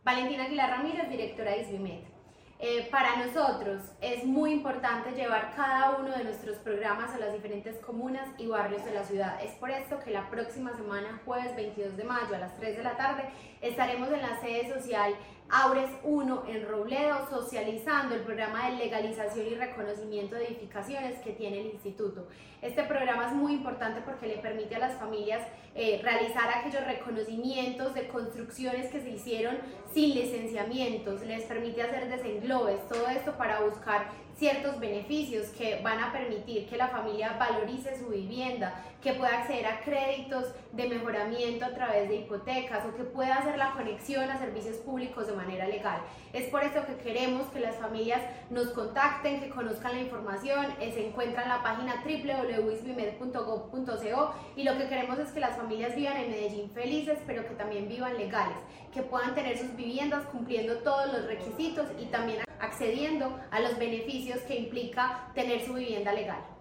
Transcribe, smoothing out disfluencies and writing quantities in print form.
Valentina Aguilar Ramírez, directora de ISBIMED. Para nosotros es muy importante llevar cada uno de nuestros programas a las diferentes comunas y barrios de la ciudad. Es por esto que la próxima semana, jueves 22 de mayo a las 3 de la tarde, estaremos en la sede social Aures 1 en Robledo socializando el programa de legalización y reconocimiento de edificaciones que tiene el instituto. Este programa es muy importante porque le permite a las familias realizar aquellos reconocimientos de construcciones que se hicieron sin licenciamientos, les permite hacer desenglobes, todo esto para buscar ciertos beneficios que van a permitir que la familia valorice su vivienda, que pueda acceder a créditos de mejoramiento a través de hipotecas o que pueda hacer la conexión a servicios públicos de manera legal. Es por eso que queremos que las familias nos contacten, que conozcan la información, se encuentra en la página www.isbimed.gov.co y lo que queremos es que las familias vivan en Medellín felices, pero que también vivan legales, que puedan tener sus viviendas cumpliendo todos los requisitos y también accediendo a los beneficios que implica tener su vivienda legal.